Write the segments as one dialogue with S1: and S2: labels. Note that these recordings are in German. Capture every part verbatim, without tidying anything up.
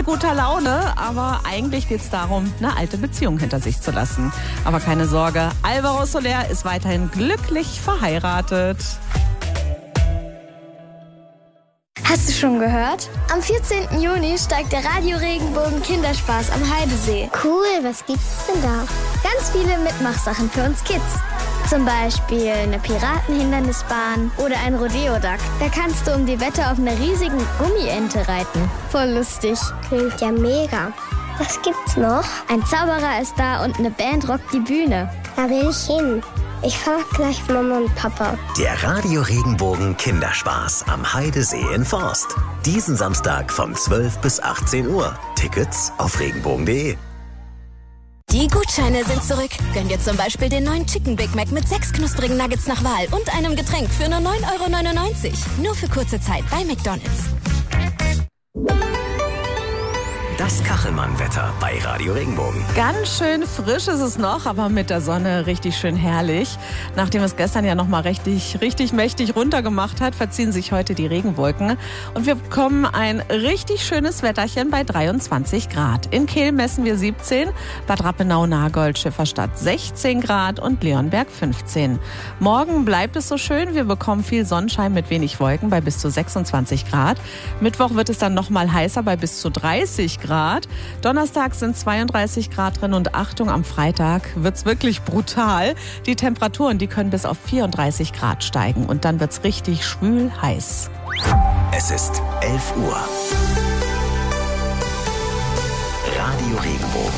S1: guter Laune, aber eigentlich geht es darum, eine alte Beziehung hinter sich zu lassen. Aber keine Sorge, Alvaro Soler ist weiterhin glücklich verheiratet.
S2: Hast du schon gehört? Am vierzehnten Juni steigt der Radio Regenbogen Kinderspaß am Heidesee.
S3: Cool, was gibt's denn da?
S2: Ganz viele Mitmachsachen für uns Kids. Zum Beispiel eine Piratenhindernisbahn oder ein Rodeo-Duck. Da kannst du um die Wette auf einer riesigen Gummiente reiten. Voll lustig.
S3: Klingt ja mega. Was gibt's noch?
S2: Ein Zauberer ist da und eine Band rockt die Bühne.
S3: Da will ich hin. Ich frage gleich Mama und Papa.
S4: Der Radio Regenbogen Kinderspaß am Heidesee in Forst. Diesen Samstag von zwölf bis achtzehn Uhr. Tickets auf regenbogen punkt de.
S5: Die Gutscheine sind zurück. Gönn dir zum Beispiel den neuen Chicken Big Mac mit sechs knusprigen Nuggets nach Wahl und einem Getränk für nur neun Euro neunundneunzig. Nur für kurze Zeit bei McDonald's.
S4: Das Kachelmann-Wetter bei Radio Regenbogen.
S1: Ganz schön frisch ist es noch, aber mit der Sonne richtig schön herrlich. Nachdem es gestern ja noch mal richtig, richtig mächtig runtergemacht hat, verziehen sich heute die Regenwolken. Und wir bekommen ein richtig schönes Wetterchen bei dreiundzwanzig Grad. In Kehl messen wir siebzehn, Bad Rappenau-Nagold, Schifferstadt sechzehn Grad und Leonberg fünfzehn. Morgen bleibt es so schön. Wir bekommen viel Sonnenschein mit wenig Wolken bei bis zu sechsundzwanzig Grad. Mittwoch wird es dann noch mal heißer bei bis zu dreißig Grad. Donnerstag sind zweiunddreißig Grad drin und Achtung, am Freitag wird's wirklich brutal. Die Temperaturen, die können bis auf vierunddreißig Grad steigen und dann wird's richtig schwül heiß.
S4: Es ist elf Uhr. Radio Regenbogen.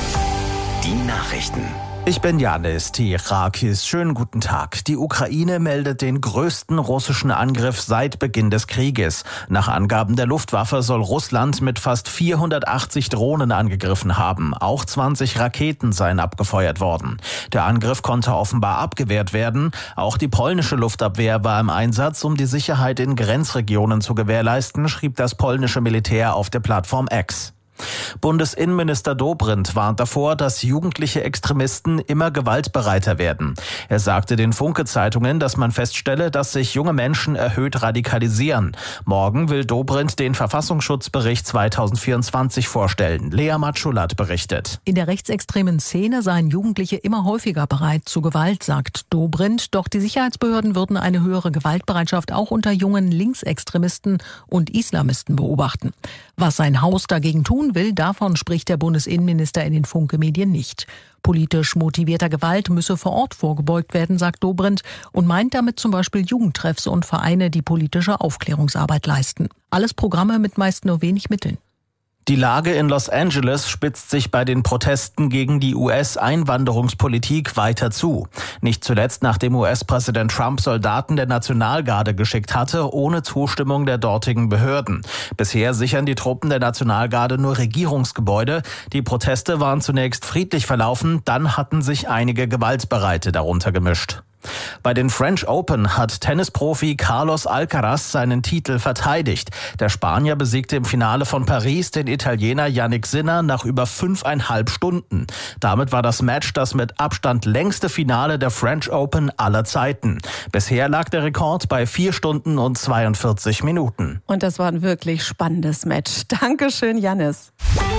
S4: Die Nachrichten.
S6: Ich bin Janis Tirakis. Schönen guten Tag. Die Ukraine meldet den größten russischen Angriff seit Beginn des Krieges. Nach Angaben der Luftwaffe soll Russland mit fast vierhundertachtzig Drohnen angegriffen haben. Auch zwanzig Raketen seien abgefeuert worden. Der Angriff konnte offenbar abgewehrt werden. Auch die polnische Luftabwehr war im Einsatz, um die Sicherheit in Grenzregionen zu gewährleisten, schrieb das polnische Militär auf der Plattform X. Bundesinnenminister Dobrindt warnt davor, dass jugendliche Extremisten immer gewaltbereiter werden. Er sagte den Funke-Zeitungen, dass man feststelle, dass sich junge Menschen erhöht radikalisieren. Morgen will Dobrindt den Verfassungsschutzbericht zweitausendvierundzwanzig vorstellen. Lea Matschulat berichtet.
S7: In der rechtsextremen Szene seien Jugendliche immer häufiger bereit zu Gewalt, sagt Dobrindt. Doch die Sicherheitsbehörden würden eine höhere Gewaltbereitschaft auch unter jungen Linksextremisten und Islamisten beobachten. Was sein Haus dagegen tun will, davon spricht der Bundesinnenminister in den Funke-Medien nicht. Politisch motivierter Gewalt müsse vor Ort vorgebeugt werden, sagt Dobrindt und meint damit zum Beispiel Jugendtreffs und Vereine, die politische Aufklärungsarbeit leisten. Alles Programme mit meist nur wenig Mitteln.
S6: Die Lage in Los Angeles spitzt sich bei den Protesten gegen die U S-Einwanderungspolitik weiter zu. Nicht zuletzt, nachdem U S-Präsident Trump Soldaten der Nationalgarde geschickt hatte, ohne Zustimmung der dortigen Behörden. Bisher sichern die Truppen der Nationalgarde nur Regierungsgebäude. Die Proteste waren zunächst friedlich verlaufen, dann hatten sich einige Gewaltbereite darunter gemischt. Bei den French Open hat Tennisprofi Carlos Alcaraz seinen Titel verteidigt. Der Spanier besiegte im Finale von Paris den Italiener Jannik Sinner nach über fünfeinhalb Stunden. Damit war das Match das mit Abstand längste Finale der French Open aller Zeiten. Bisher lag der Rekord bei vier Stunden und zweiundvierzig Minuten.
S1: Und das war ein wirklich spannendes Match. Dankeschön, Jannis.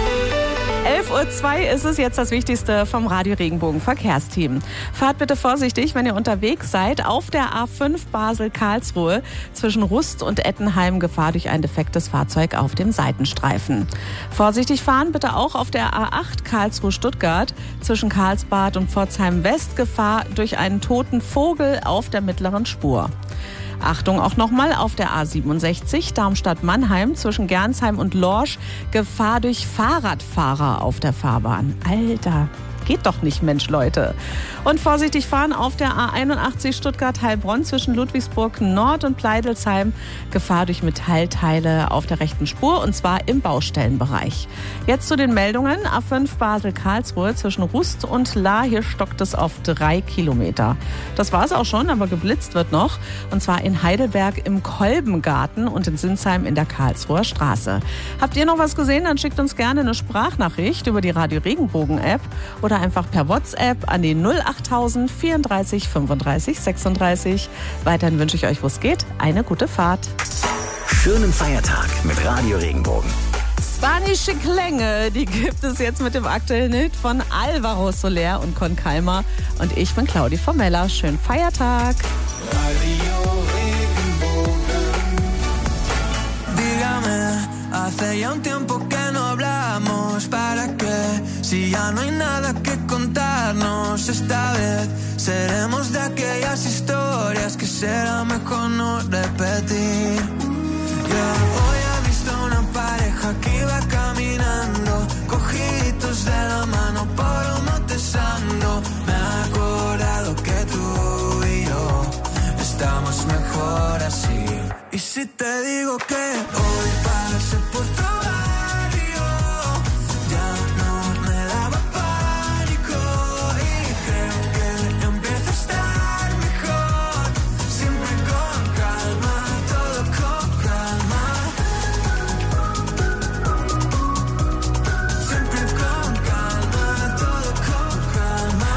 S1: elf Uhr zwei ist es jetzt das Wichtigste vom Radio Regenbogen Verkehrsteam. Fahrt bitte vorsichtig, wenn ihr unterwegs seid. Auf der A fünf Basel-Karlsruhe zwischen Rust und Ettenheim Gefahr durch ein defektes Fahrzeug auf dem Seitenstreifen. Vorsichtig fahren bitte auch auf der A acht Karlsruhe-Stuttgart zwischen Karlsbad und Pforzheim West Gefahr durch einen toten Vogel auf der mittleren Spur. Achtung auch nochmal auf der A siebenundsechzig Darmstadt-Mannheim zwischen Gernsheim und Lorsch. Gefahr durch Fahrradfahrer auf der Fahrbahn. Alter, geht doch nicht, Mensch, Leute. Und vorsichtig fahren auf der A einundachtzig Stuttgart-Heilbronn zwischen Ludwigsburg Nord und Pleidelsheim. Gefahr durch Metallteile auf der rechten Spur und zwar im Baustellenbereich. Jetzt zu den Meldungen. A fünf Basel-Karlsruhe zwischen Rust und Lahr. Hier stockt es auf drei Kilometer. Das war es auch schon, aber geblitzt wird noch. Und zwar in Heidelberg im Kolbengarten und in Sinsheim in der Karlsruher Straße. Habt ihr noch was gesehen? Dann schickt uns gerne eine Sprachnachricht über die Radio Regenbogen App oder einfach per WhatsApp an die null achttausend vierunddreißig fünfunddreißig sechsunddreißig. Weiterhin wünsche ich euch, wo es geht, eine gute Fahrt.
S4: Schönen Feiertag mit Radio Regenbogen.
S1: Spanische Klänge, die gibt es jetzt mit dem aktuellen Hit von Alvaro Soler und Con Calma. Und ich bin Claudi Formella. Schönen Feiertag.
S8: Dígame, hace ya un tiempo que no hablamos. ¿Para qué? Si ya no hay nada que contarnos. Esta vez seremos de aquellas historias que será mejor no repetir. Yeah. Hoy he visto una pareja que iba caminando, cogiditos de la mano por un monte santo. Me he acordado que tú y yo estamos mejor así. Y si te digo que hoy pasé por tu barrio, ya no me daba pánico. Y creo que empieza a estar mejor, siempre con calma, todo con calma. Siempre con calma, todo con calma.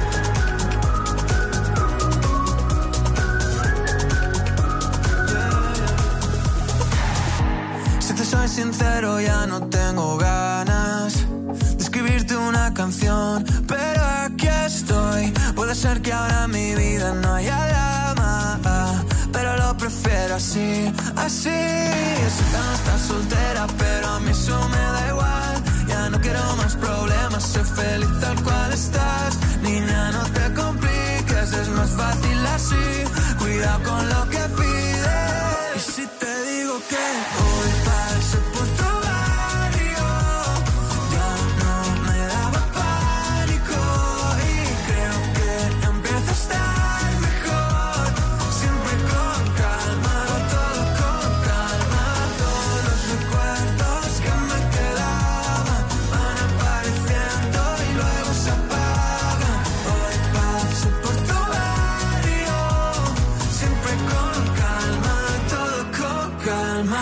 S8: Si te soy sincero, ya no tengo ganas de escribirte una canción, pero aquí estoy. Puede ser que ahora en mi vida no haya drama, pero lo prefiero así, así. Sé que no estás soltera, pero a mí eso me da igual. Ya no quiero más problemas, sé feliz tal cual estás. Niña, no te compliques, es más fácil así. Cuidado con lo que pides. Y si te digo que hoy pasé por tu barrio, ya no me daba pánico. Y creo que empieza a estar mejor, siempre con calma, todo con calma. Todos los recuerdos que me quedaban van apareciendo y luego se apagan. Hoy pasé por tu barrio, siempre con calma, todo con calma.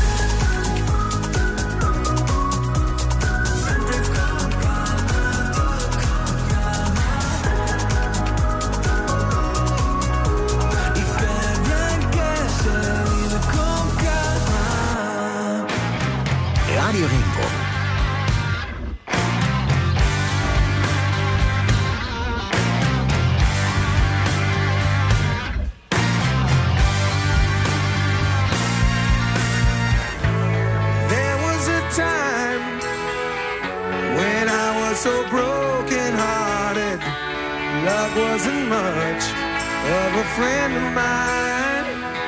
S8: Siempre con calma, todo con calma. Y qué bien que se vive con calma.
S4: Radio Regenbogen.
S8: There was a time when I was so broken hearted. Love wasn't much of a friend of mine.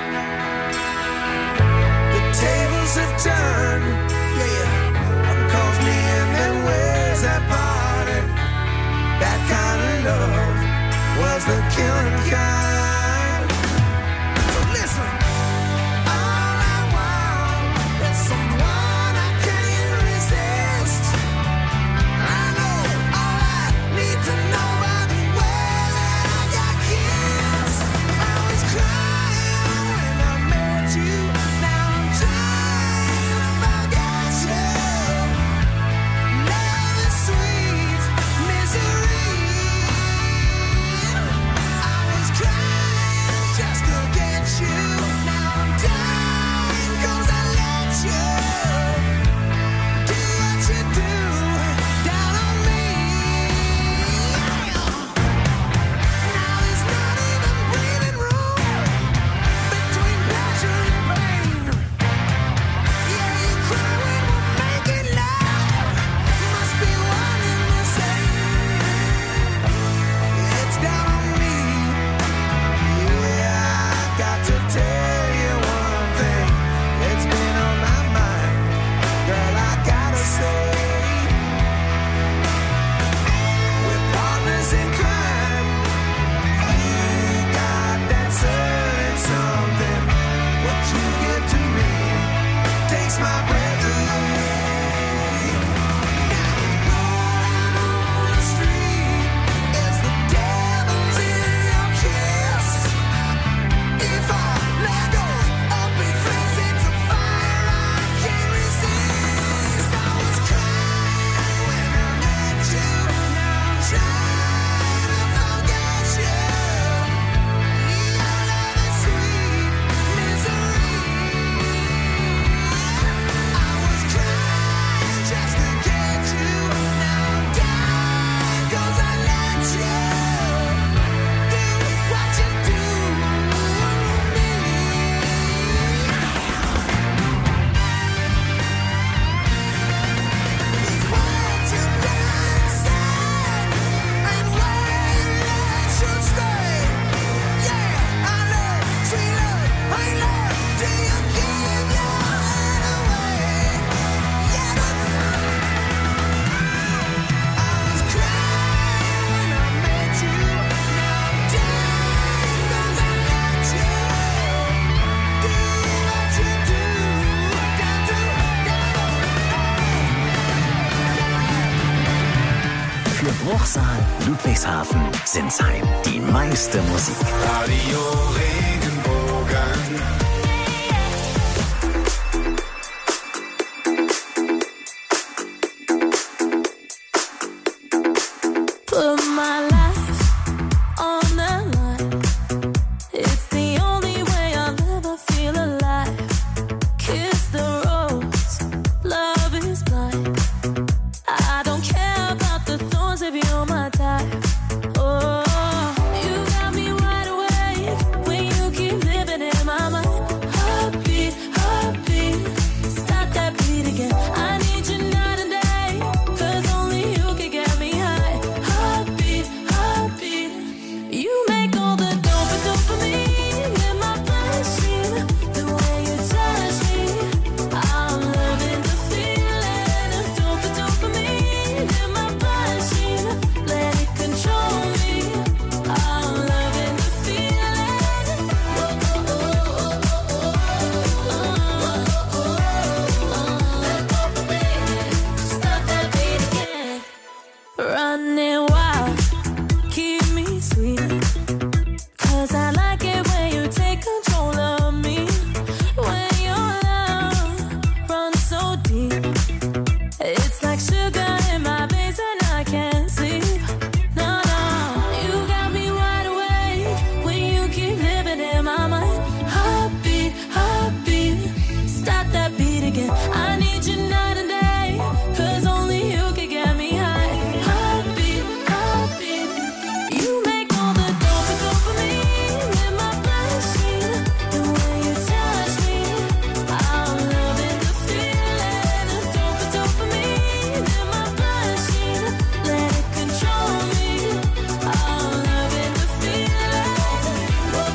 S8: The tables have turned, yeah. One calls me in and ways that parted. That kind of love was the killing kind. So listen. All I want is someone I can't resist. I know all I need to know by the way that I got kissed. I was crying.
S4: Bruchsal, Ludwigshafen, Sinsheim. Die meiste Musik.
S8: Radio Regenbogen.
S9: Put my life on the line. It's the only way I'll ever feel alive. Kiss the rose, love is blind. I don't care about the thorns if you're my type. Oh, you got me wide awake when you keep living in my mind. Heartbeat, heartbeat, start that beat again. I need you night and day, 'cause only you can get me high. Heartbeat, heartbeat, you make all the dope dopamine in my bloodstream. The way you touch me, I'm loving the feeling of dope dopamine in my bloodstream. Let it control me, I'm loving the feeling. That dopamine, stop that beat again. Running wild, keep me sweet. 'Cause I like it when you take control of me. When your love runs so deep, it's like sugar in my veins and I can't sleep. No, no, you got me wide awake when you keep living in my mind. Heartbeat, heartbeat, start that beat again. I need you night and day, 'cause only you can get me high. Heartbeat, heartbeat, you make all the dope dopamine in my bloodstream. The way you touch me, I'm loving the feeling of dope dopamine in my bloodstream. Let it control me, I'm loving the feeling. That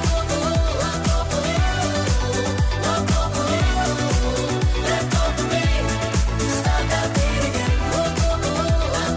S9: dopamine, start that beat again. That dopamine, that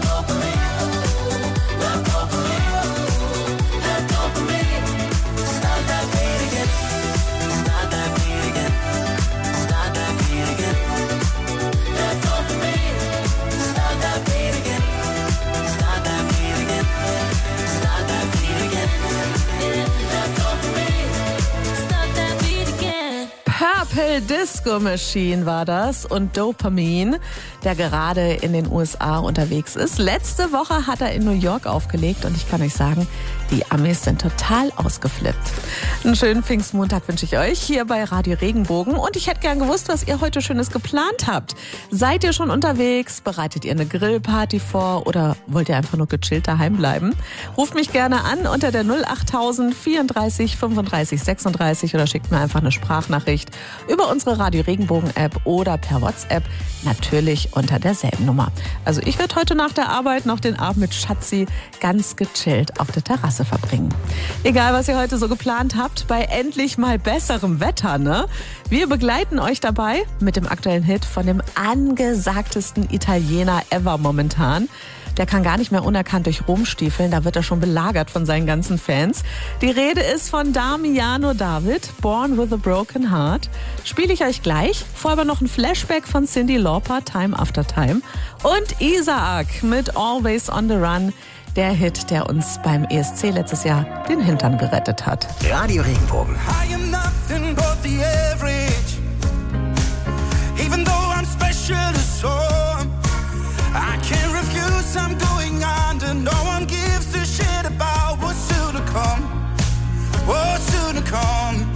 S9: dopamine, start that beat again. Start that beat again. Start that beat again. That dopamine, start that beat again. Start that beat again. Start that beat again. Yeah, that dopamine, start that beat again.
S1: Purple Disco Machine war das und Dopamine, der gerade in den U S A unterwegs ist. Letzte Woche hat er in New York aufgelegt und ich kann euch sagen, die Amis sind total ausgeflippt. Einen schönen Pfingstmontag wünsche ich euch hier bei Radio Regenbogen und ich hätte gern gewusst, was ihr heute Schönes geplant habt. Seid ihr schon unterwegs? Bereitet ihr eine Grillparty vor oder wollt ihr einfach nur gechillt daheim bleiben? Ruft mich gerne an unter der null achttausend vierunddreißig fünfunddreißig sechsunddreißig oder schickt mir einfach eine Sprachnachricht über unsere Radio Regenbogen App oder per WhatsApp, natürlich unter derselben Nummer. Also ich werde heute nach der Arbeit noch den Abend mit Schatzi ganz gechillt auf der Terrasse verbringen. Egal, was ihr heute so geplant habt, bei endlich mal besserem Wetter, ne? Wir begleiten euch dabei mit dem aktuellen Hit von dem angesagtesten Italiener ever momentan. Der kann gar nicht mehr unerkannt durch Rom stiefeln, da wird er schon belagert von seinen ganzen Fans. Die Rede ist von Damiano David, Born with a Broken Heart. Spiele ich euch gleich, vorher aber noch ein Flashback von Cyndi Lauper, Time After Time. Und Isaac mit Always on the Run, der Hit, der uns beim E S C letztes Jahr den Hintern gerettet hat.
S4: Radio Regenbogen.
S8: I am nothing but the average. Even though I'm special to some, I can't refuse, I'm going under. No one gives a shit about what's soon to come. What's soon to come.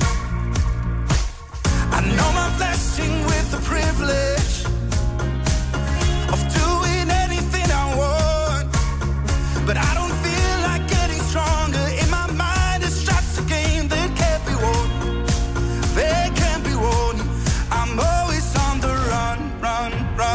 S8: I know my blessing with the privilege of doing anything I want, but I don't feel like getting stronger. In my mind it's just a game that can't be won. They can't be won. I'm always on the run, run, run.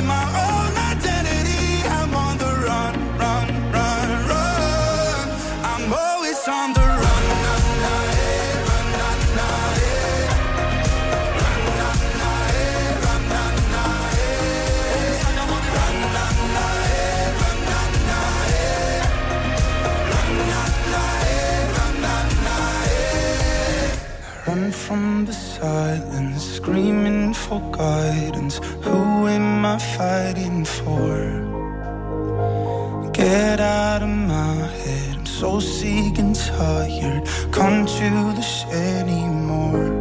S8: my own identity. I'm on the run, run, run, run. I'm always on the run. Run from the silence, screaming for guidance. Who am I fighting for? Get out of my head, I'm so sick and tired. Can't do this anymore.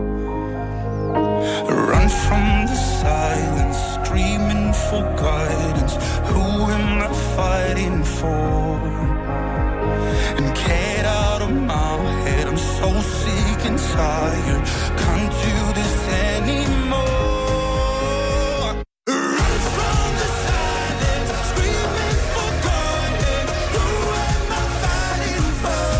S8: Run from the silence, screaming for guidance. Who am I fighting for? And get out of my head, I'm so sick and tired. Can't do this anymore. Run from the silence, screaming for guidance. Who am I fighting for?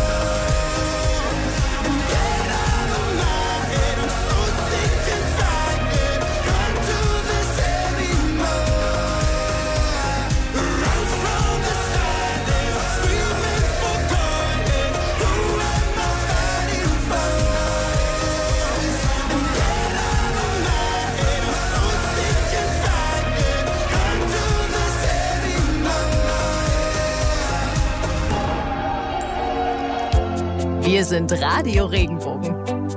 S8: And get out of my head, I'm so sick and tired. Can't do this anymore. Run from the silence, screaming for guidance. Who am I fighting for? And get out of my head, I'm so sick and tired. Can't do this anymore.
S1: Wir sind Radio Regenbogen.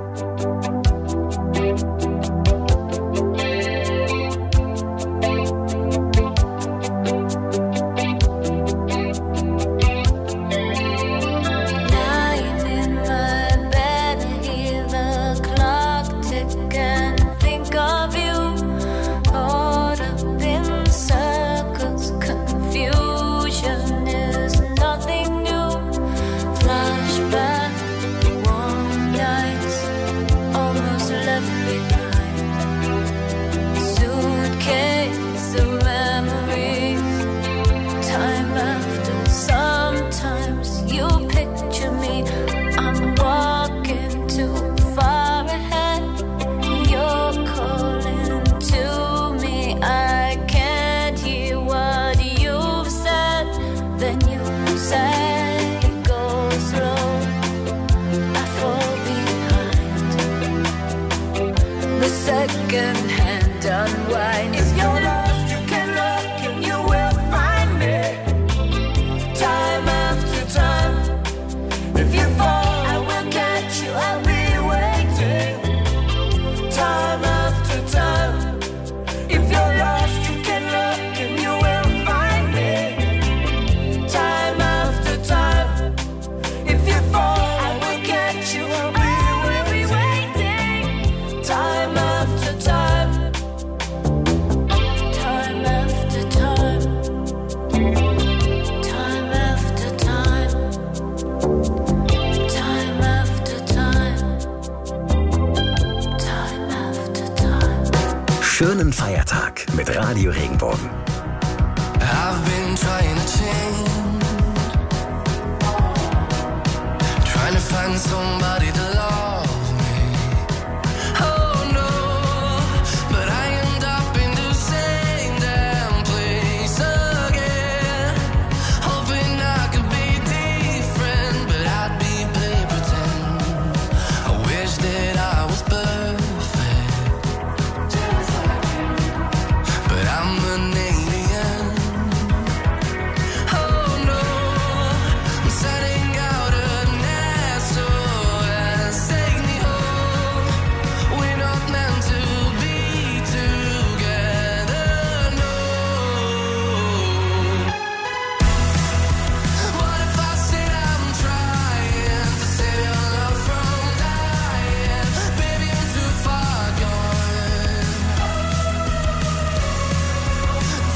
S9: Lying in my bed, hear the clock tick and think of you. Caught up in circles, confusion is nothing new. Flashback, warm nights, almost left behind. Suitcase of memories, time after. Sometimes you picture me, I'm walking too far ahead. You're calling to me, I can't hear what you've said. Then you say, go slow, I fall behind. The second hand unwind. If you're lost, you can look and you will find me. Time after time. If you fall, I will catch you, I'll be waiting. Time after time. If you're lost, you can look and you will find me. Time after time. If you fall, I will catch you, I'll be, will be waiting. Time after time. Time after time. Time after time. Time after time. Time after time.
S4: Schönen Feiertag mit Radio Regenbogen.
S8: I've been trying to change, trying to find somebody to love me. Oh no, but I end up in the same damn place again. Hoping I could be different, but I'd be play pretend. I wish that I was perfect, but I'm an alien. Oh no, I'm setting out a nest, so S take me home. We're not meant to be together, no. What if I said I'm trying to save your love from dying? Baby, I'm too far gone.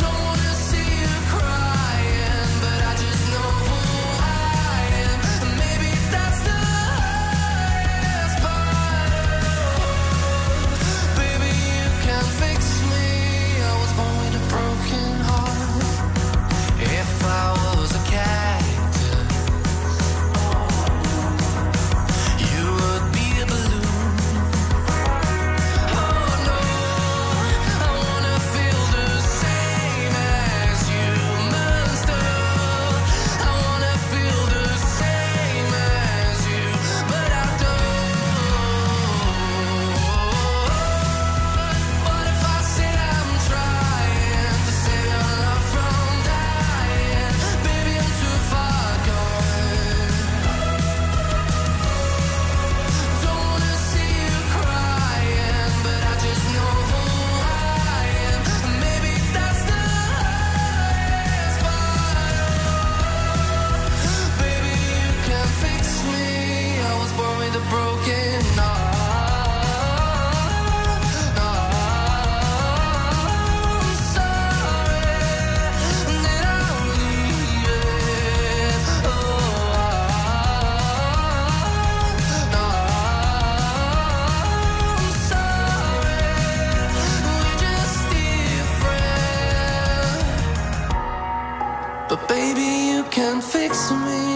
S8: Baby, you can fix me.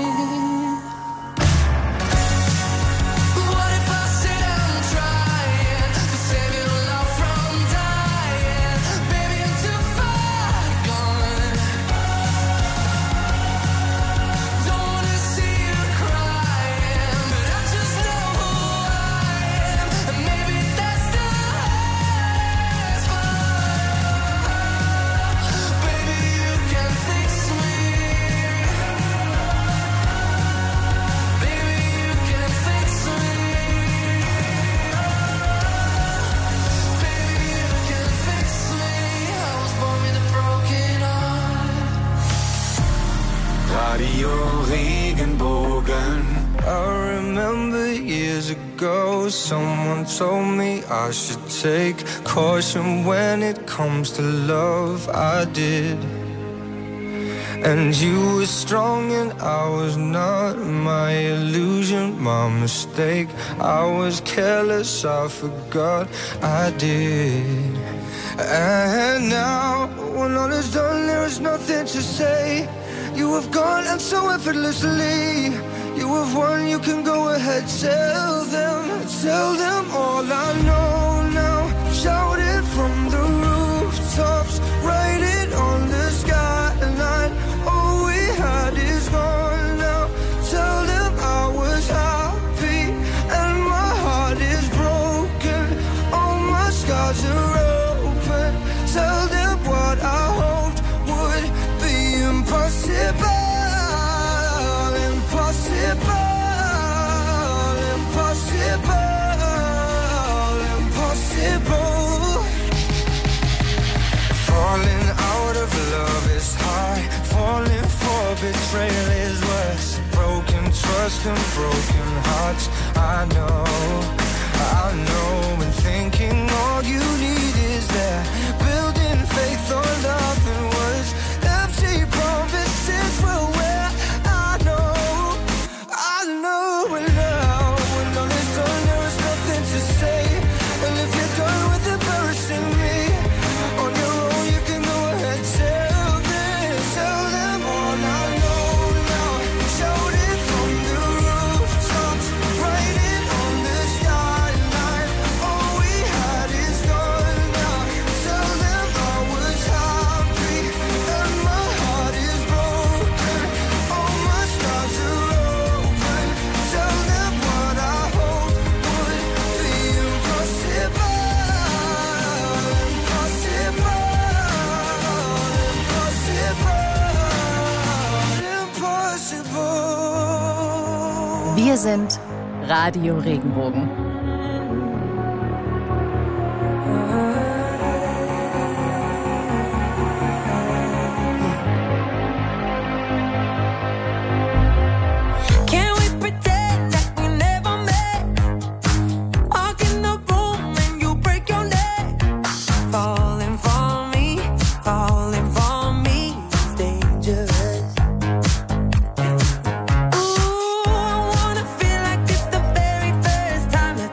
S10: I remember years ago, someone told me I should take caution when it comes to love. I did. And you were strong and I was not. My illusion, my mistake. I was careless, I forgot I did. And now, when all is done, there is nothing to say. You have gone and so effortlessly. You have won, you can go ahead, tell them, tell them all I know now. Shout it from the rooftops, write it on the skyline. All we had is gone now. Tell them I was happy and my heart is broken. All my scars are open. Tell them what I hoped would be impossible. Falling out of love is hard. Falling for betrayal is worse. Broken trust and broken hearts. I know, I know. And thinking all you need is that. Building faith on nothing was. Empty promises will wear. I know, I know. And now, when all is done, there is nothing to say. And if you're done with embarrassing me on your own, you can go ahead, tell them, tell them all I know now. Shout it from the rooftops, write it on the skyline. All we had is gone now. Tell them I was happy and my heart is broken. All my scars are open. Tell them what I hoped would be impossible.
S1: Wir sind Radio Regenbogen.
S9: Ooh, I wanna feel like it's the very first time that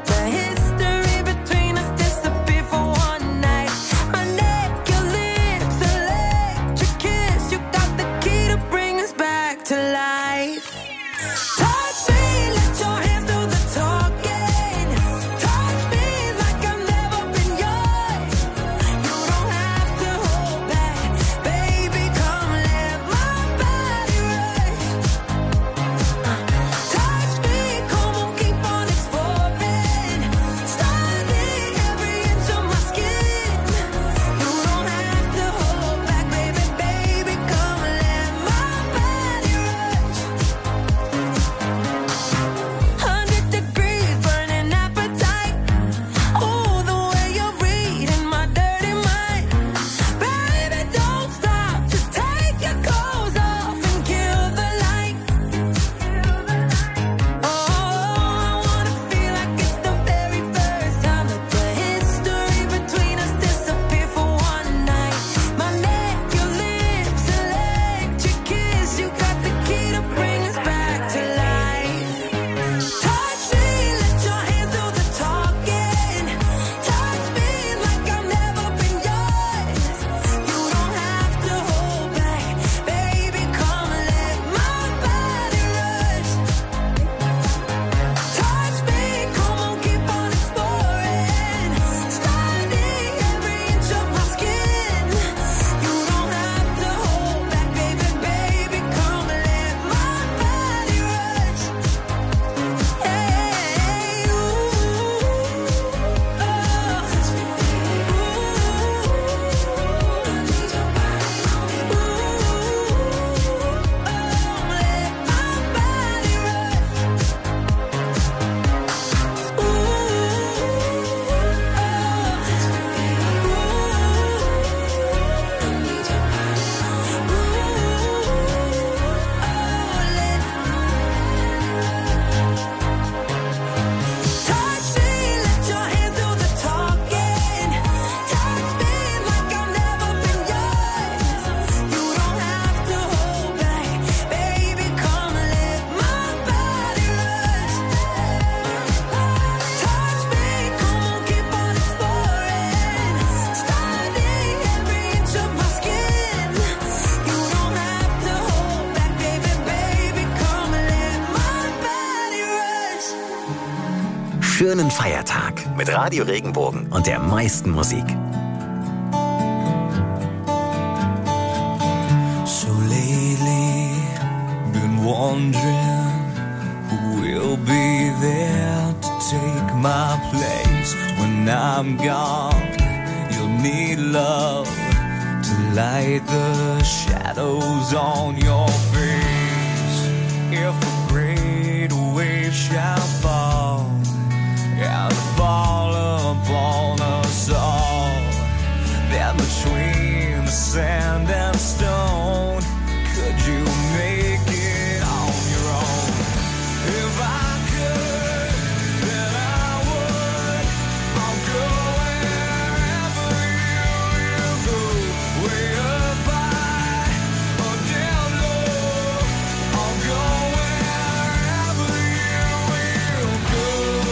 S4: schönen Feiertag mit Radio Regenbogen und der meisten Musik.
S8: So lately, been wondering who will be there to take my place when I'm gone. You'll need love to light the shadows on your face. If a great wave shall fall and fall upon us all, then between the sand and stone, could you make it on your own? If I could, then I would. I'll go wherever you, you go, way up high or down low. I'll go wherever you will go.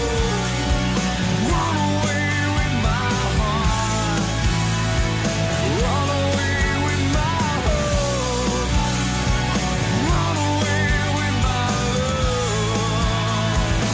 S8: Run away with my heart, run away with my hope, run away with my love.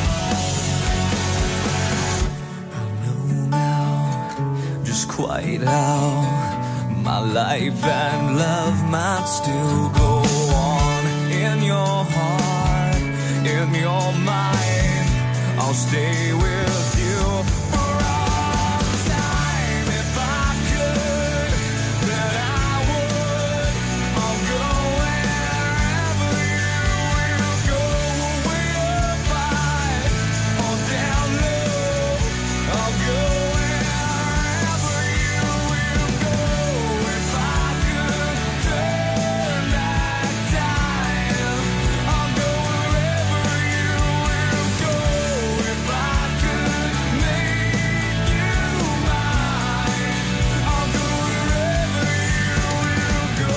S8: I know now just quite how my life and love might still go on. In your heart, in your mind, I'll stay with you for all time. If I could, then I would. I'll go wherever you will go, way up high or down low. I'll go wherever you will go. If I could turn back time, I'll go wherever you will go. If I could make you mine, I'll go wherever you will go.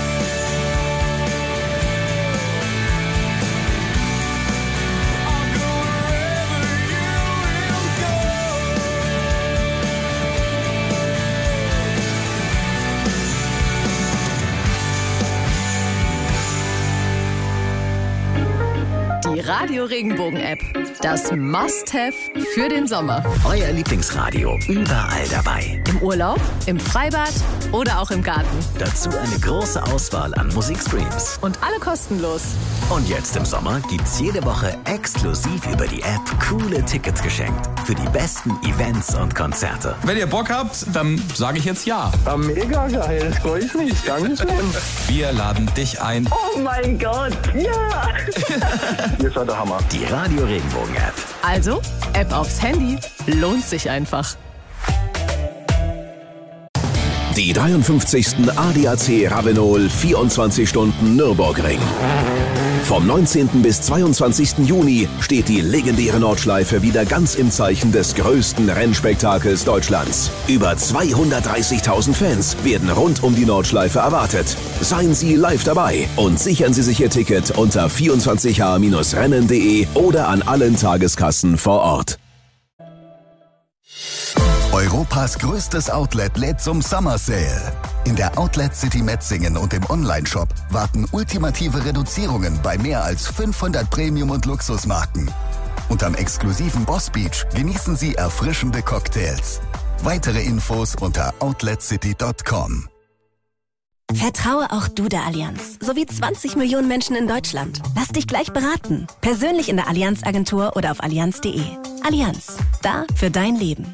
S8: I'll go wherever you will go.
S1: Die Radio Regenbogen App. Das Must-Have für den Sommer.
S4: Euer Lieblingsradio, überall dabei.
S1: Im Urlaub, im Freibad oder auch im Garten.
S4: Dazu eine große Auswahl an Musikstreams.
S1: Und alle kostenlos.
S4: Und jetzt im Sommer gibt's jede Woche exklusiv über die App coole Tickets geschenkt. Für die besten Events und Konzerte.
S11: Wenn ihr Bock habt, dann sage ich jetzt ja.
S12: Ah, mega geil, freue ich mich, danke schön.
S11: Wir laden dich ein.
S12: Oh mein Gott, ja! Ihr seid der Hammer.
S4: Die Radio Regenbogen App.
S1: Also, App aufs Handy. Lohnt sich einfach.
S13: Die dreiundfünfzigsten A D A C Ravenol vierundzwanzig Stunden Nürburgring. Vom neunzehnten bis zweiundzwanzigsten Juni steht die legendäre Nordschleife wieder ganz im Zeichen des größten Rennspektakels Deutschlands. Über zweihundertdreißigtausend Fans werden rund um die Nordschleife erwartet. Seien Sie live dabei und sichern Sie sich Ihr Ticket unter vierundzwanzig h Rennen punkt de oder an allen Tageskassen vor Ort.
S14: Europas größtes Outlet lädt zum Summer Sale. In der Outlet City Metzingen und im Onlineshop warten ultimative Reduzierungen bei mehr als fünfhundert Premium- und Luxusmarken. Und am exklusiven Boss Beach genießen Sie erfrischende Cocktails. Weitere Infos unter outlet city punkt com.
S5: Vertraue auch du der Allianz, sowie zwanzig Millionen Menschen in Deutschland. Lass dich gleich beraten. Persönlich in der Allianz Agentur oder auf allianz punkt de. Allianz, da für dein Leben.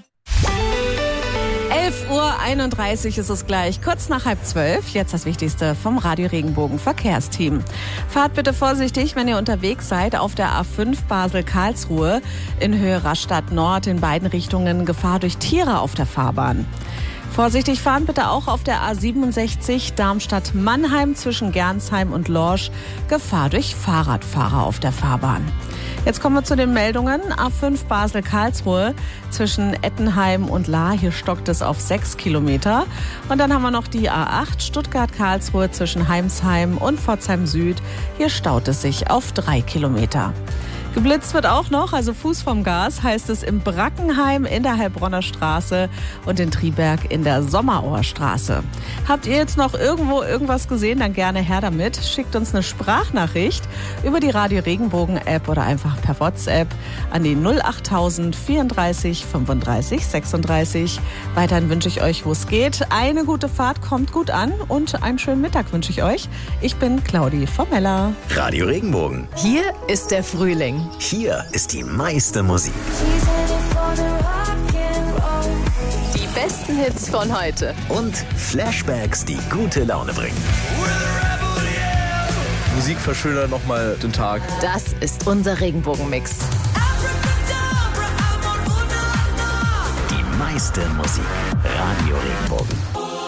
S1: elf Uhr einunddreißig ist es gleich, kurz nach halb zwölf. Jetzt das Wichtigste vom Radio Regenbogen Verkehrsteam. Fahrt bitte vorsichtig, wenn ihr unterwegs seid auf der A fünf Basel-Karlsruhe in Höhe Rastatt Nord, in beiden Richtungen Gefahr durch Tiere auf der Fahrbahn. Vorsichtig fahren bitte auch auf der A siebenundsechzig Darmstadt-Mannheim zwischen Gernsheim und Lorsch. Gefahr durch Fahrradfahrer auf der Fahrbahn. Jetzt kommen wir zu den Meldungen. A fünf Basel-Karlsruhe zwischen Ettenheim und Lahr. Hier stockt es auf sechs Kilometer. Und dann haben wir noch die A acht Stuttgart-Karlsruhe zwischen Heimsheim und Pforzheim Süd. Hier staut es sich auf drei Kilometer. Geblitzt wird auch noch, also Fuß vom Gas heißt es im Brackenheim in der Heilbronner Straße und in Triberg in der Sommerauer Habt ihr jetzt noch irgendwo irgendwas gesehen, dann gerne her damit. Schickt uns eine Sprachnachricht über die Radio Regenbogen App oder einfach per WhatsApp an die null achttausend vierunddreißig fünfunddreißig sechsunddreißig. Weiterhin wünsche ich euch, wo es geht, eine gute Fahrt, kommt gut an und einen schönen Mittag wünsche ich euch. Ich bin Claudi Formella.
S4: Radio Regenbogen.
S15: Hier ist der Frühling.
S4: Hier ist die meiste Musik.
S15: Die besten Hits von heute.
S4: Und Flashbacks, die gute Laune bringen.
S16: Musik verschönert nochmal den Tag.
S15: Das ist unser Regenbogenmix.
S4: Die meiste Musik. Radio Regenbogen.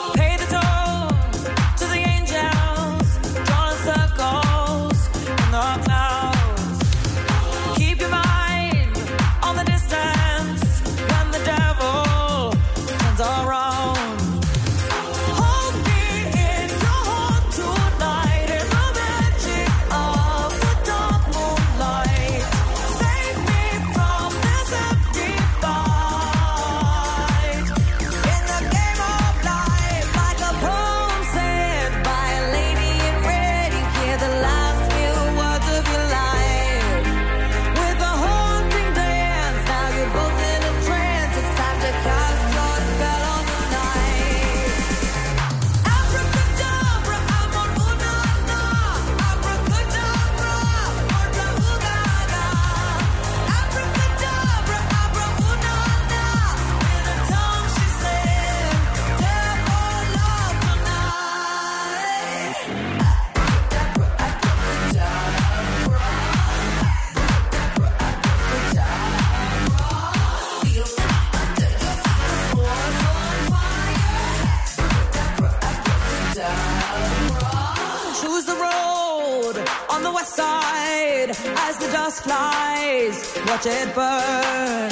S17: As the dust flies, watch it burn.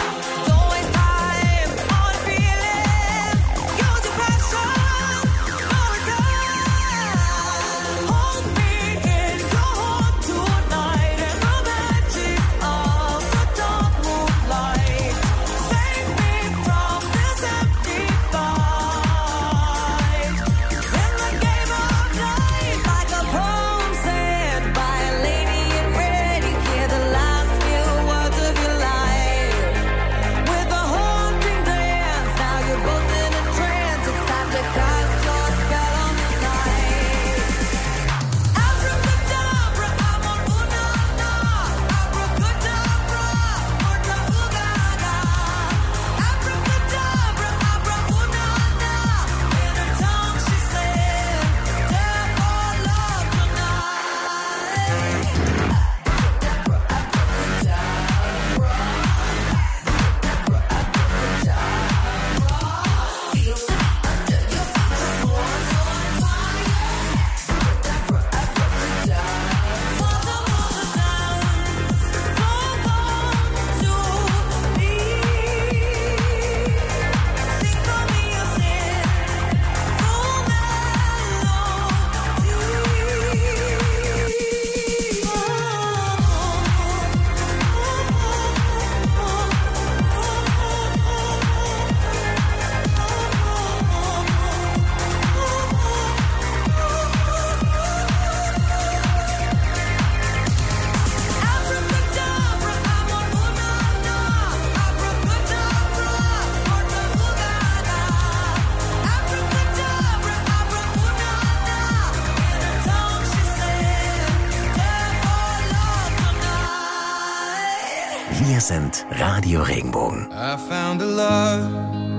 S4: Wir sind Radio Regenbogen.
S8: I found a love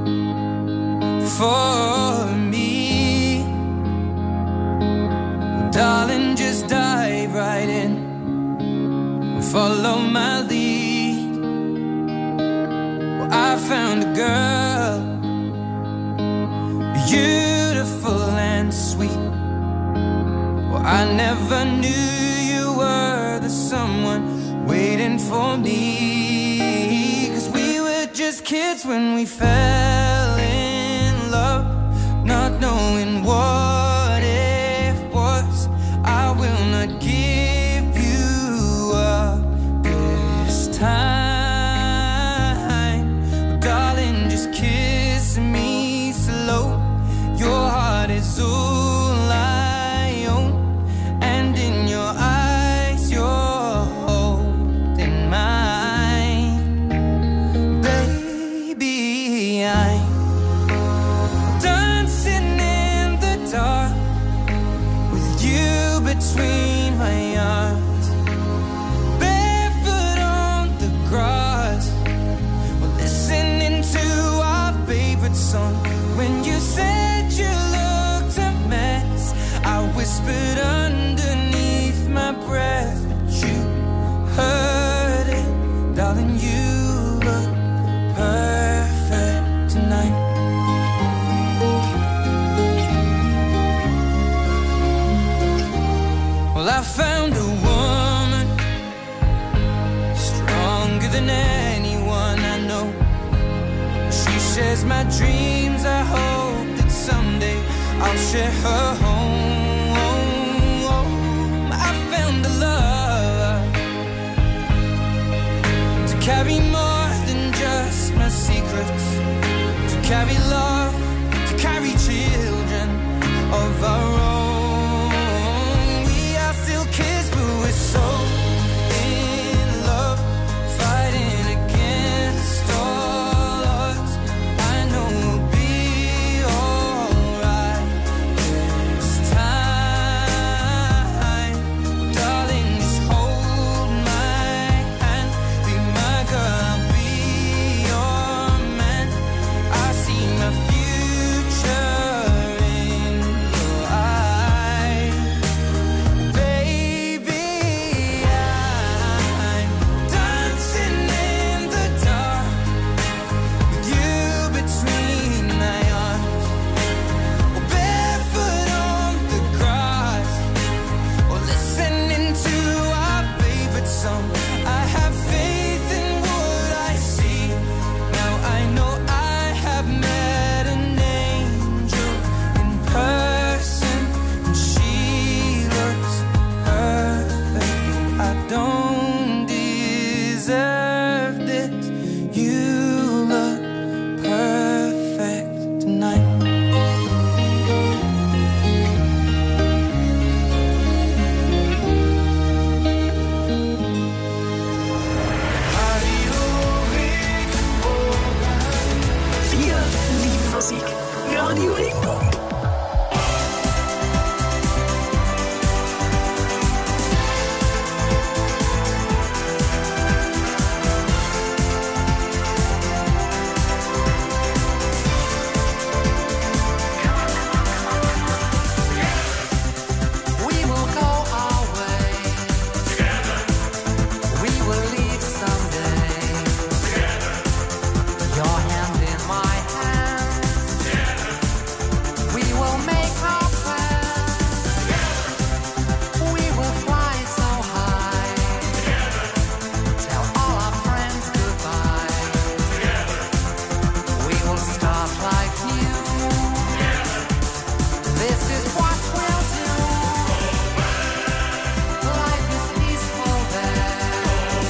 S8: for me. Darling, just dive right in. Follow my lead. Well, I found a girl, beautiful and sweet. Well, I never knew you were the someone waiting for me. 'Cause we were just kids when we fell in love, not knowing what it was. I will not give you up, 'cause between my arms, barefoot on the grass, we're listening to our favorite song. When you said you looked a mess, I whispered underneath my breath, but you heard it, darling. You look perfect tonight. Well, I found a woman stronger than anyone I know. She shares my dreams. I hope that someday I'll share her home. I found a love to carry more than just my secrets, to carry love, to carry children of our own. We are still kids, but we're so in love, fighting against all odds. I know we'll be alright this time. Darling, just hold my hand, be my girl, I'll be your man. I see my future in your eyes. Baby, I'm dancing in the dark with you between my arms, or barefoot on the grass, or listening to our favorite song. I have faith in what I see. Now I know I have met an angel in person, and she looks perfect. I don't deserve this. You look perfect tonight.
S4: Wir lieben Musik. Radio Regenbogen.
S8: We will go our way. Together. We will leave someday. Together. Your hand in my hand. Together. We will make our plans. Together. We will fly so high. Together. Tell all our friends goodbye. Together. We will start life new. Together. This is what we'll do. Life is peaceful there,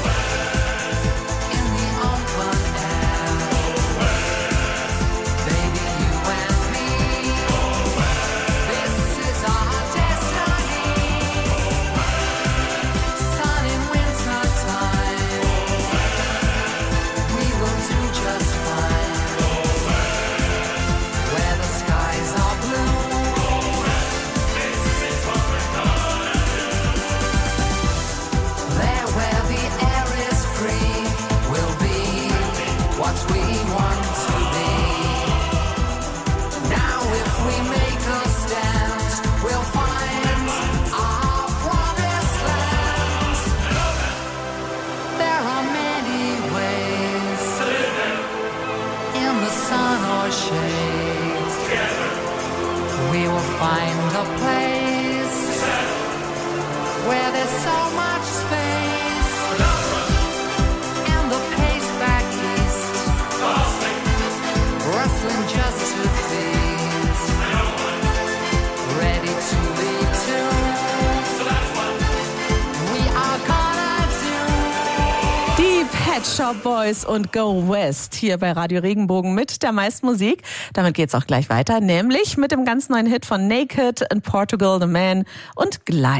S8: in the open air. Baby, you and me, this is our destiny. Sun in winter time, we will do just fine. Where the skies are blue, there where the air is free, we'll be what we want to be. Now if we make a stand, we'll find our promised land. There are many ways, in the sun or shade. We will find a place where there's so much space, and the pace back east, rustling just to feast, ready to leave too. We are gonna do.
S1: Die Pet Shop Boys und Go West hier bei Radio Regenbogen mit der meisten Musik. Damit geht's auch gleich weiter, nämlich mit dem ganz neuen Hit von Naked, In Portugal, The Man und Glide.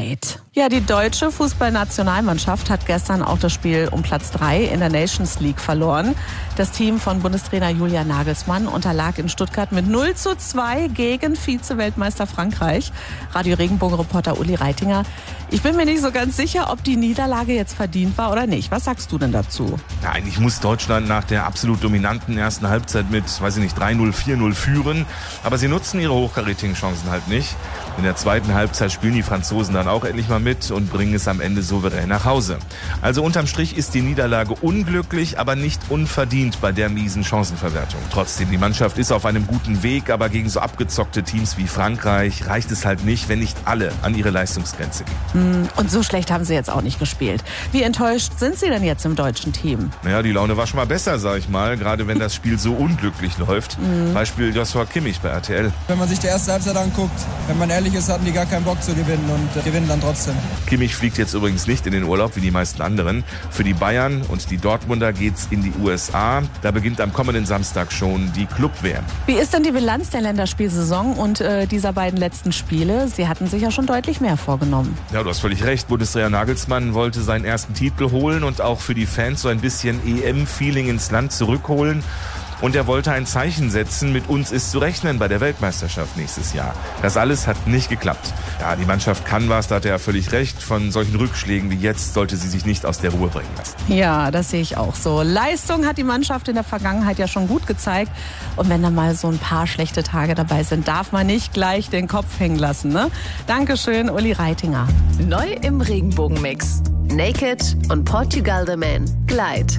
S1: Ja, die deutsche Fußballnationalmannschaft hat gestern auch das Spiel um Platz drei in der Nations League verloren. Das Team von Bundestrainer Julian Nagelsmann unterlag in Stuttgart mit null zu zwei gegen Vize-Weltmeister Frankreich. Radio Regenbogen-Reporter Uli Reitinger. Ich bin mir nicht so ganz sicher, ob die Niederlage jetzt verdient war oder nicht. Was sagst du denn dazu?
S18: Ja, eigentlich muss Deutschland nach der absolut dominanten ersten Halbzeit mit, weiß ich nicht, drei null, vier null führen. Aber sie nutzen ihre hochkarätigen Chancen halt nicht. In der zweiten Halbzeit spielen die Franzosen dann auch endlich mal mit und bringen es am Ende souverän nach Hause. Also unterm Strich ist die Niederlage unglücklich, aber nicht unverdient bei der miesen Chancenverwertung. Trotzdem, die Mannschaft ist auf einem guten Weg, aber gegen so abgezockte Teams wie Frankreich reicht es halt nicht, wenn nicht alle an ihre Leistungsgrenze gehen.
S1: Und so schlecht haben sie jetzt auch nicht gespielt. Wie enttäuscht sind sie denn jetzt im deutschen Team?
S18: Naja, die Laune war schon mal besser, sag ich mal, gerade wenn das Spiel so unglücklich läuft. Mhm. Beispiel Joshua Kimmich bei R T L.
S19: Wenn man sich die erste Halbzeit anguckt, wenn man ehrlich ist, hatten die gar keinen Bock zu gewinnen und äh, gewinnen dann trotzdem.
S18: Kimmich fliegt jetzt übrigens nicht in den Urlaub wie die meisten anderen. Für die Bayern und die Dortmunder geht's in die U S A. Da beginnt am kommenden Samstag schon die Club-W M.
S1: Wie ist denn die Bilanz der Länderspielsaison und äh, dieser beiden letzten Spiele? Sie hatten sich ja schon deutlich mehr vorgenommen.
S18: Ja, du hast völlig recht. Bundestrainer Nagelsmann wollte seinen ersten Titel holen und auch für die Fans so ein bisschen E M-Feeling ins Land zurückholen. Und er wollte ein Zeichen setzen, mit uns ist zu rechnen bei der Weltmeisterschaft nächstes Jahr. Das alles hat nicht geklappt. Ja, die Mannschaft kann was, da hat er völlig recht. Von solchen Rückschlägen wie jetzt sollte sie sich nicht aus der Ruhe bringen lassen.
S1: Ja, das sehe ich auch so. Leistung hat die Mannschaft in der Vergangenheit ja schon gut gezeigt. Und wenn da mal so ein paar schlechte Tage dabei sind, darf man nicht gleich den Kopf hängen lassen, ne? Dankeschön, Uli Reitinger.
S15: Neu im Regenbogenmix. Naked und Portugal the Man. Glide.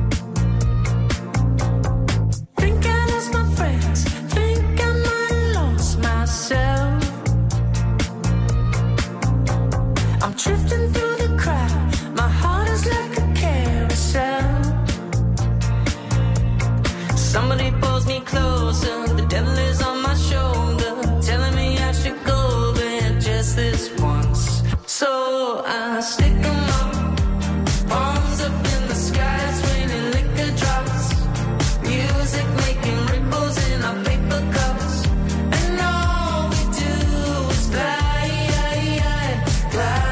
S9: I'm drifting through the crowd. My heart is like a carousel. Somebody pulls me closer. The devil is on my shoulder, telling me I should go there just this once. So I stick 'em up, palms up in the sky. It's raining liquor drops, music making ripples in our paper cups, and all we do is glide, glide.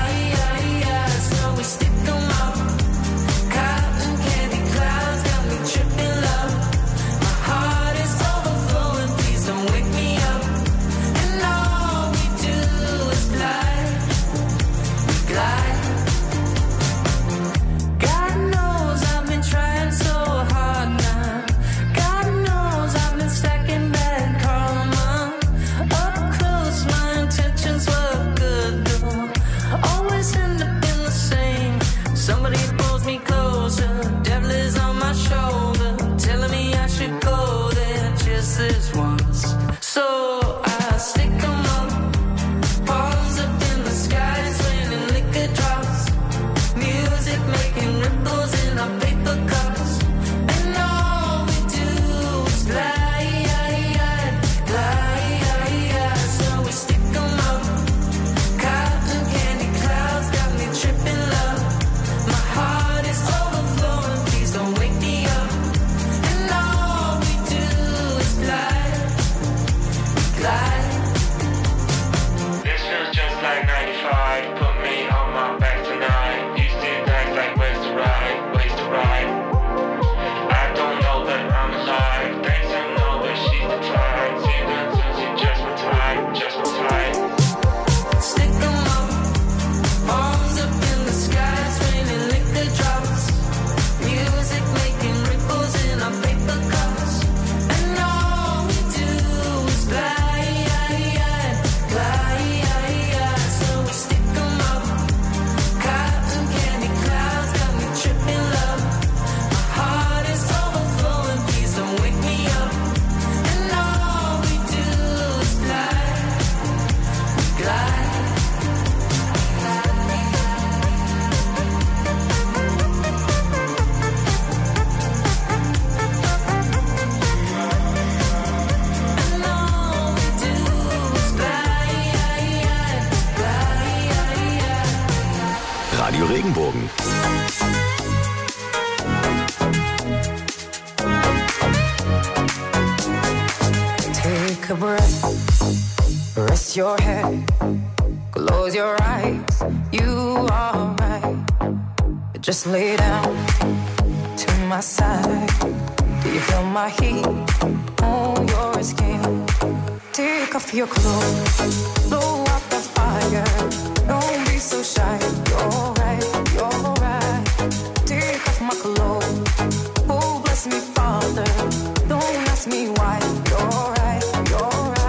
S4: Radio Regenbogen.
S20: Take a breath, rest your head, close your eyes. You
S17: Just lay down to my side. Do you feel my heat on your skin? Take off your clothes, blow out the fire. Don't be so shy. You're right, you're right. Take off my clothes. Oh, bless me, Father. Don't ask me why. You're right, you're right.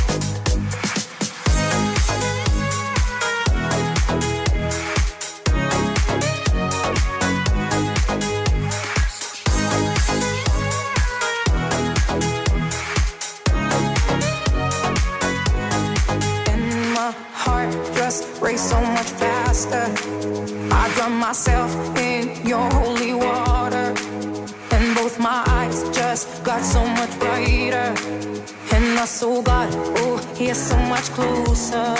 S17: Race so much faster. I drown myself in your holy water, and both my eyes just got so much brighter. And my soul got, oh, here so much closer.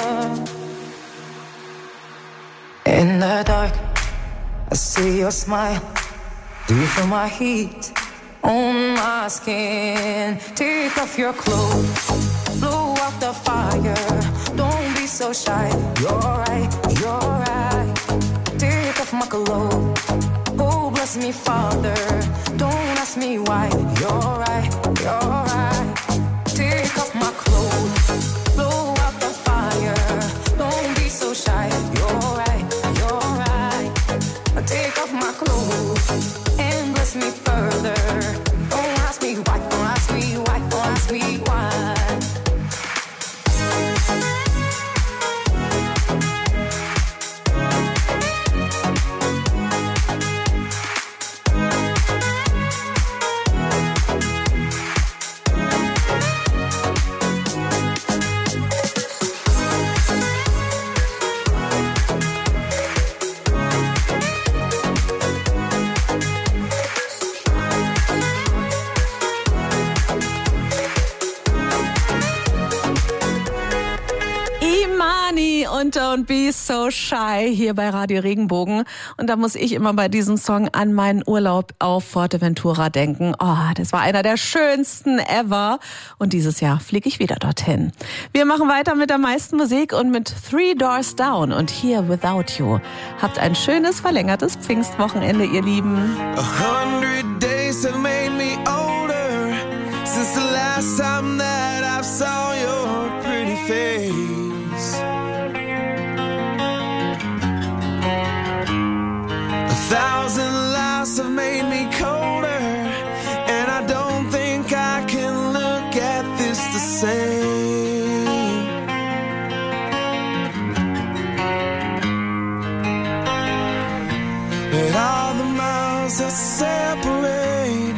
S17: In the dark, I see your smile. Do you feel my heat on my skin? Take off your clothes, blow out the fire. Don't be so shy. You're right, you're right. Take off my clothes. Oh, bless me, Father. Don't ask me why. You're right, you're right. Take off my clothes. Blow out the fire. Don't be so shy. You're right, you're right. Take off my clothes and bless me further. Don't ask me why, don't ask me why, don't ask me why.
S1: Und Don't Be So Shy hier bei Radio Regenbogen. Und da muss ich immer bei diesem Song an meinen Urlaub auf Fuerteventura denken. Oh, das war einer der schönsten ever. Und dieses Jahr fliege ich wieder dorthin. Wir machen weiter mit der meisten Musik und mit Three Doors Down und Here Without You. Habt ein schönes, verlängertes Pfingstwochenende, ihr Lieben.
S8: A hundred days have made me older since the last time that I saw your pretty face. A thousand lives have made me colder, and I don't think I can look at this the same. But all the miles that separate,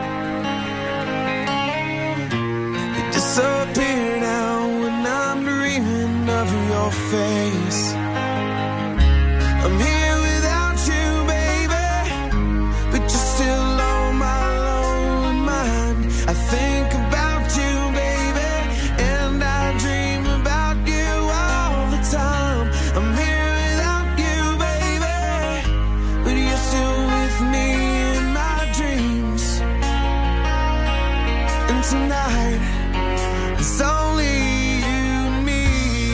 S8: they disappear now when I'm dreaming of your face. I'm here without you, baby, but you're still on my lonely mind. I think about you, baby, and I dream about you all the time. I'm here without you, baby, but you're still with me in my dreams. And tonight, it's only you and me.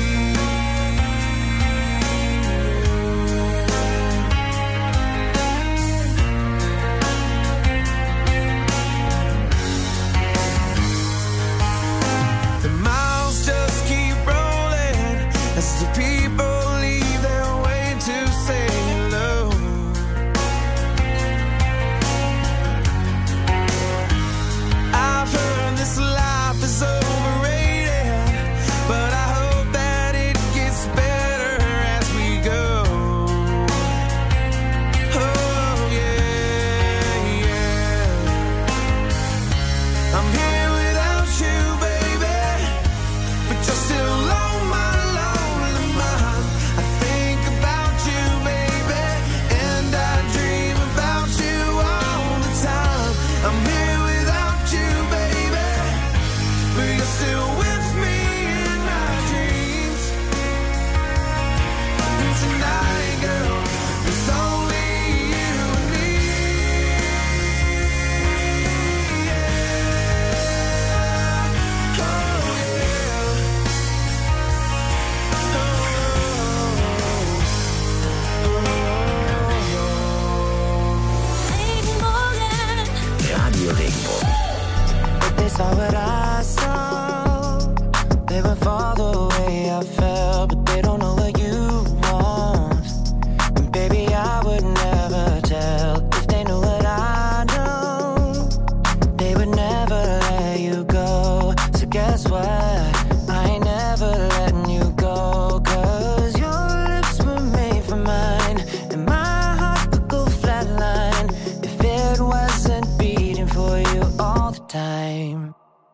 S8: The miles just keep rolling as the people leave their way to say hello. I've heard this life is overrated, but I hope that it gets better as we go. Oh yeah, yeah. I'm here without you, baby, but you're still on my lonely mind.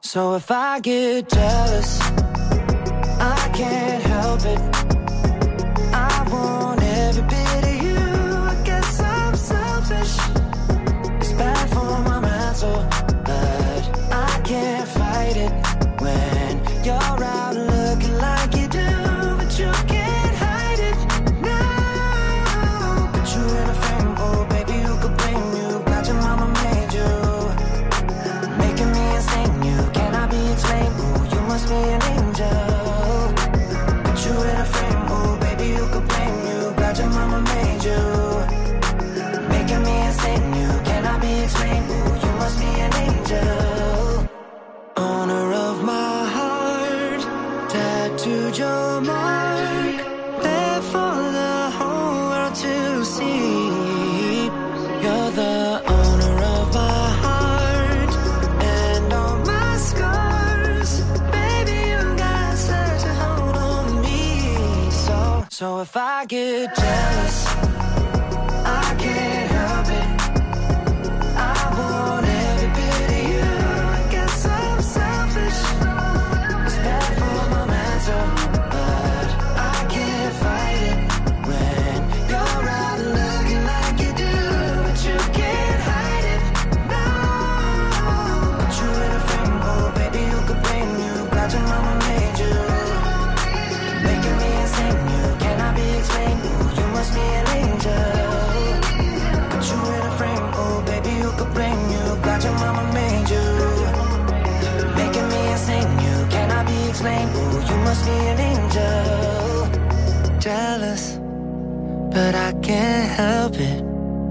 S8: So if I get jealous, I can't help it. I want every bit of you. I guess I'm selfish. It's bad for my mental, but I can't fight it when you're out looking like you do, but you can't hide it. No, put you in a frame, oh baby, who could blame you? Glad your mama made you, making me insane. You cannot be explained. Oh, you must be an angel. Put you in a frame, oh baby, who could blame you? Glad your mama made you, making me insane. You cannot be explained. Oh, you must be an angel. Owner of my heart, tattooed your mark, there for the whole world to see. You're the owner of my heart and all my scars. Baby, you got such a hold on me. So, so if I get jealous, I can't help it. I want every bit of you. I guess I'm selfish. It's bad for my mental, but I can't fight it when you're out looking like you do, but you can't hide it. No, put you in a frame, oh baby, who could blame you? Glad your mama made you, making me insane. You cannot be explained. Oh, you must be an angel. Put you in a frame, oh baby, who could blame you? Glad your mama made you, making me insane. You cannot be explained. Oh, you must be an angel. Jealous, but I can't help it.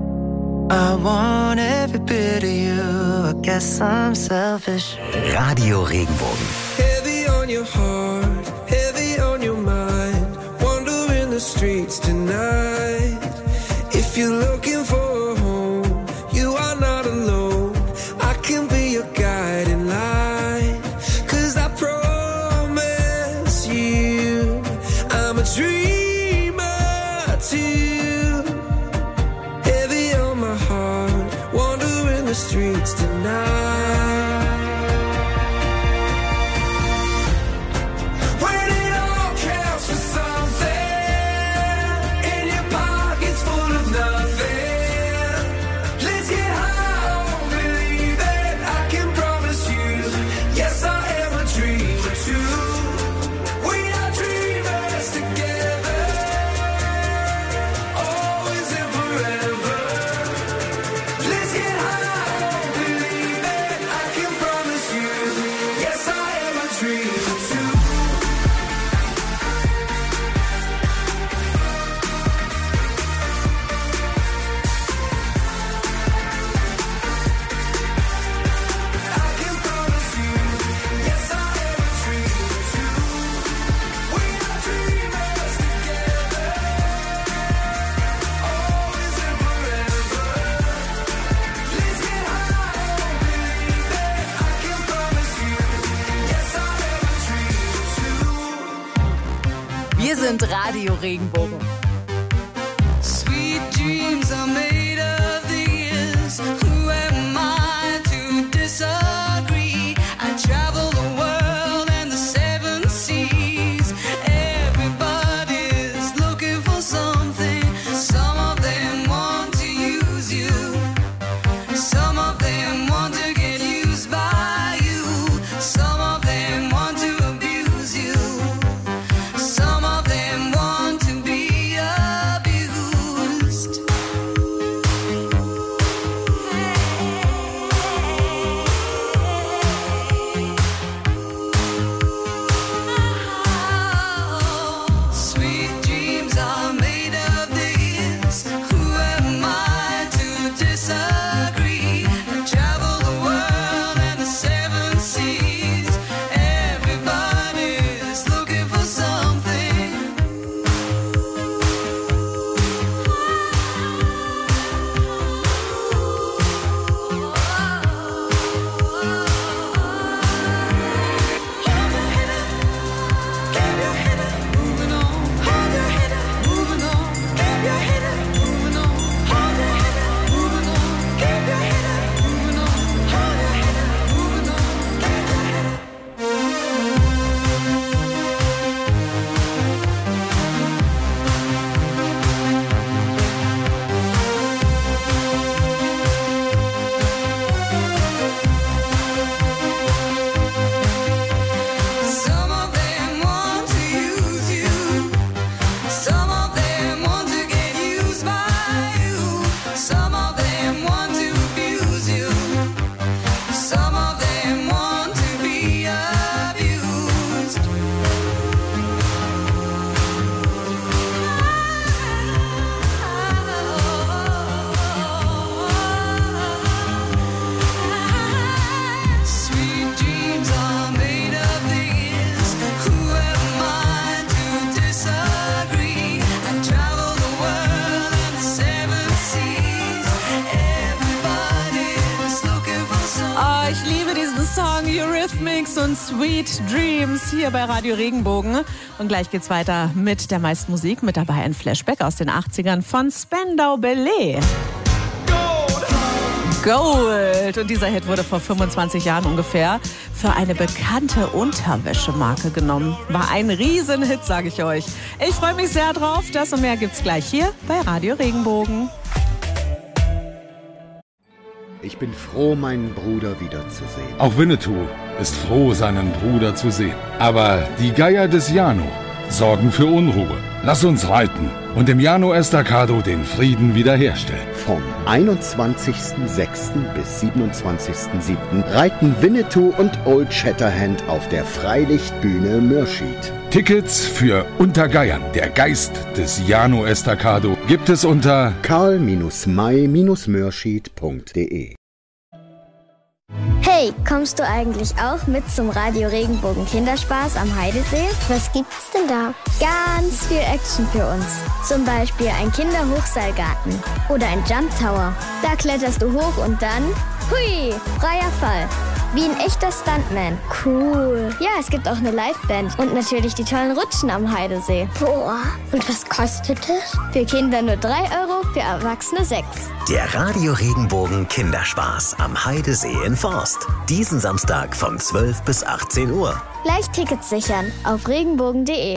S8: I want every bit of you. I guess I'm selfish.
S4: Radio Regenbogen.
S10: Heavy on your heart, heavy on your mind. Wandering the streets tonight. If you're looking for a home, you are not alone. I can be your guiding light. Cause I promise you, I'm a dreamer too. Heavy on my heart, wandering the streets tonight. When it all counts for something, in your pockets full of nothing. Let's get high on believe it. I can promise you, yes I am a dreamer too. We are dreamers together, always and forever. Let's get high on believe it. I can promise you, yes I am a dreamer too.
S15: Wir sind Radio Regenbogen.
S8: Sweet dreams are made of this. Who am I to disagree? I travel the world and the seven seas. Everybody's looking for something. Some of them want to use you. Some of them want to get used by you. Some of them want to abuse you. Some of them want to be
S1: und Sweet Dreams hier bei Radio Regenbogen. Und gleich geht's weiter mit der meisten Musik. Mit dabei ein Flashback aus den achtzigern von Spandau Ballet. Gold! Und dieser Hit wurde vor fünfundzwanzig Jahren ungefähr für eine bekannte Unterwäschemarke genommen. War ein Riesenhit, sage ich euch. Ich freue mich sehr drauf. Das und mehr gibt's gleich hier bei Radio Regenbogen.
S21: Ich bin froh, meinen Bruder wiederzusehen.
S22: Auch Winnetou ist froh, seinen Bruder zu sehen. Aber die Geier des Jano sorgen für Unruhe. Lass uns reiten und im Jano Estacado den Frieden wiederherstellen.
S21: Vom einundzwanzigsten sechsten bis siebenundzwanzigsten siebten reiten Winnetou und Old Shatterhand auf der Freilichtbühne Mürschid.
S22: Tickets für Unter Geiern, der Geist des Jano Estacado, gibt es unter
S21: karl may mürschid punkt de.
S2: Hey, kommst du eigentlich auch mit zum Radio Regenbogen Kinderspaß am Heidesee?
S3: Was gibt's denn da?
S2: Ganz viel Action für uns. Zum Beispiel ein Kinderhochseilgarten oder ein Jump Tower. Da kletterst du hoch und dann, hui, freier Fall. Wie ein echter Stuntman.
S3: Cool.
S2: Ja, es gibt auch eine Liveband und natürlich die tollen Rutschen am Heidesee.
S3: Boah, und was kostet es?
S2: Für Kinder nur drei Euro, für Erwachsene sechs.
S4: Der Radio Regenbogen Kinderspaß am Heidesee in Forst. Diesen Samstag von zwölf bis achtzehn Uhr.
S2: Gleich Tickets sichern auf regenbogen punkt de.